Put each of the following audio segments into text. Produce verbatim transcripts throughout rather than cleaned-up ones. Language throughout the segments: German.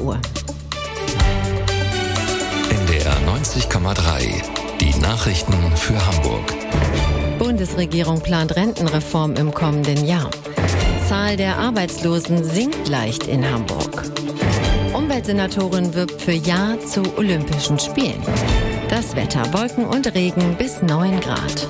Uhr. N D R neunzig Komma drei. Die Nachrichten für Hamburg. Bundesregierung plant Rentenreform im kommenden Jahr. Zahl der Arbeitslosen sinkt leicht in Hamburg. Umweltsenatorin wirbt für Ja zu Olympischen Spielen. Das Wetter: Wolken und Regen bis neun Grad.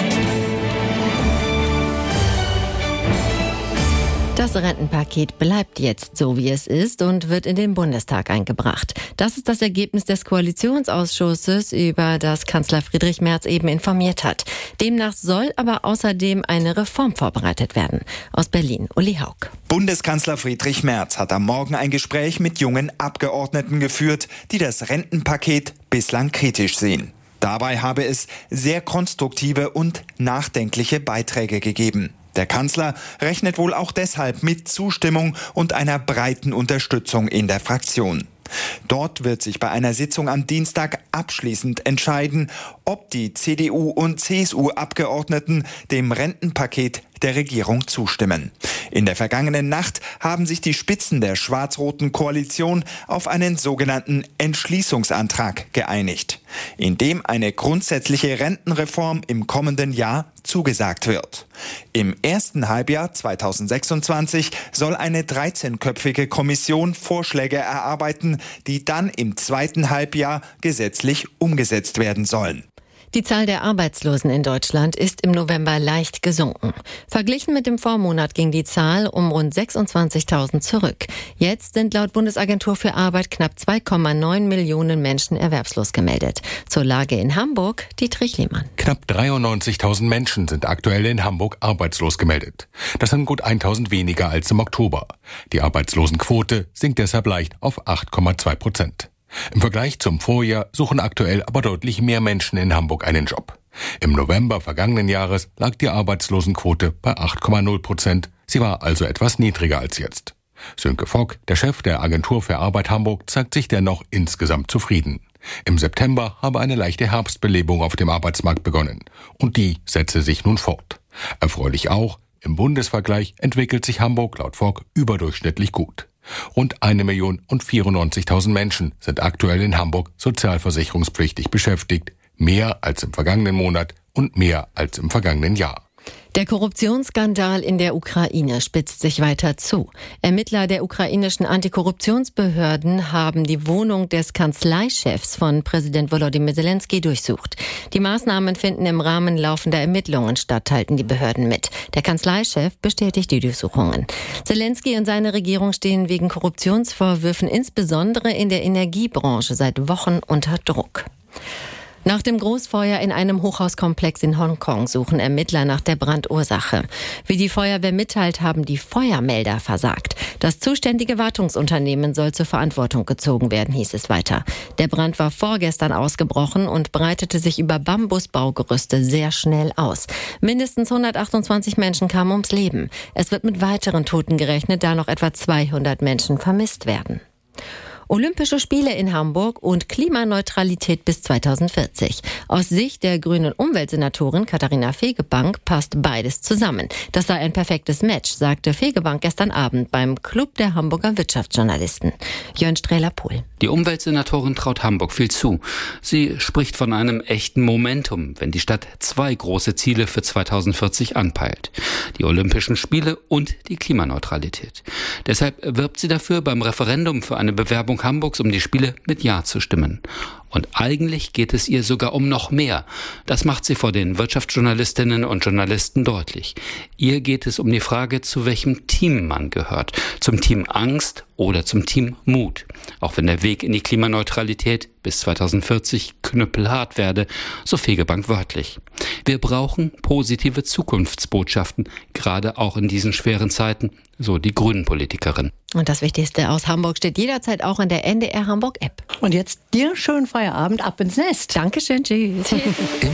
Das Rentenpaket bleibt jetzt so, wie es ist und wird in den Bundestag eingebracht. Das ist das Ergebnis des Koalitionsausschusses, über das Kanzler Friedrich Merz eben informiert hat. Demnach soll aber außerdem eine Reform vorbereitet werden. Aus Berlin, Uli Haug. Bundeskanzler Friedrich Merz hat am Morgen ein Gespräch mit jungen Abgeordneten geführt, die das Rentenpaket bislang kritisch sehen. Dabei habe es sehr konstruktive und nachdenkliche Beiträge gegeben. Der Kanzler rechnet wohl auch deshalb mit Zustimmung und einer breiten Unterstützung in der Fraktion. Dort wird sich bei einer Sitzung am Dienstag abschließend entscheiden, ob die C D U- und C S U-Abgeordneten dem Rentenpaket der Regierung zustimmen. In der vergangenen Nacht haben sich die Spitzen der schwarz-roten Koalition auf einen sogenannten Entschließungsantrag geeinigt, in dem eine grundsätzliche Rentenreform im kommenden Jahr zugesagt wird. Im ersten Halbjahr zweitausendsechsundzwanzig soll eine dreizehnköpfige Kommission Vorschläge erarbeiten, die dann im zweiten Halbjahr gesetzlich umgesetzt werden sollen. Die Zahl der Arbeitslosen in Deutschland ist im November leicht gesunken. Verglichen mit dem Vormonat ging die Zahl um rund sechsundzwanzigtausend zurück. Jetzt sind laut Bundesagentur für Arbeit knapp zwei Komma neun Millionen Menschen erwerbslos gemeldet. Zur Lage in Hamburg, Dietrich Lehmann. Knapp dreiundneunzigtausend Menschen sind aktuell in Hamburg arbeitslos gemeldet. Das sind gut tausend weniger als im Oktober. Die Arbeitslosenquote sinkt deshalb leicht auf acht Komma zwei Prozent. Im Vergleich zum Vorjahr suchen aktuell aber deutlich mehr Menschen in Hamburg einen Job. Im November vergangenen Jahres lag die Arbeitslosenquote bei acht Komma null Prozent. Sie war also etwas niedriger als jetzt. Sönke Fock, der Chef der Agentur für Arbeit Hamburg, zeigt sich dennoch insgesamt zufrieden. Im September habe eine leichte Herbstbelebung auf dem Arbeitsmarkt begonnen. Und die setze sich nun fort. Erfreulich auch, im Bundesvergleich entwickelt sich Hamburg laut Fock überdurchschnittlich gut. Rund eine Million und vierundneunzigtausend Menschen sind aktuell in Hamburg sozialversicherungspflichtig beschäftigt, mehr als im vergangenen Monat und mehr als im vergangenen Jahr. Der Korruptionsskandal in der Ukraine spitzt sich weiter zu. Ermittler der ukrainischen Antikorruptionsbehörden haben die Wohnung des Kanzleichefs von Präsident Volodymyr Zelensky durchsucht. Die Maßnahmen finden im Rahmen laufender Ermittlungen statt, teilten die Behörden mit. Der Kanzleichef bestätigt die Durchsuchungen. Zelensky und seine Regierung stehen wegen Korruptionsvorwürfen insbesondere in der Energiebranche seit Wochen unter Druck. Nach dem Großfeuer in einem Hochhauskomplex in Hongkong suchen Ermittler nach der Brandursache. Wie die Feuerwehr mitteilt, haben die Feuermelder versagt. Das zuständige Wartungsunternehmen soll zur Verantwortung gezogen werden, hieß es weiter. Der Brand war vorgestern ausgebrochen und breitete sich über Bambusbaugerüste sehr schnell aus. Mindestens hundertachtundzwanzig Menschen kamen ums Leben. Es wird mit weiteren Toten gerechnet, da noch etwa zweihundert Menschen vermisst werden. Olympische Spiele in Hamburg und Klimaneutralität bis zweitausendvierzig. Aus Sicht der grünen Umweltsenatorin Katharina Fegebank passt beides zusammen. Das sei ein perfektes Match, sagte Fegebank gestern Abend beim Club der Hamburger Wirtschaftsjournalisten. Jörn Strehler-Pohl. Die Umweltsenatorin traut Hamburg viel zu. Sie spricht von einem echten Momentum, wenn die Stadt zwei große Ziele für zweitausendvierzig anpeilt. Die Olympischen Spiele und die Klimaneutralität. Deshalb wirbt sie dafür, beim Referendum für eine Bewerbung Hamburgs um die Spiele mit Ja zu stimmen. Und eigentlich geht es ihr sogar um noch mehr. Das macht sie vor den Wirtschaftsjournalistinnen und Journalisten deutlich. Ihr geht es um die Frage, zu welchem Team man gehört. Zum Team Angst oder zum Team Mut. Auch wenn der Weg in die Klimaneutralität bis zweitausendvierzig knüppelhart werde, so Fegebank wörtlich. Wir brauchen positive Zukunftsbotschaften, gerade auch in diesen schweren Zeiten, so die Grünen-Politikerin. Und das Wichtigste aus Hamburg steht jederzeit auch in der N D R Hamburg App. Und jetzt dir schönen Feierabend, ab ins Nest. Dankeschön, tschüss.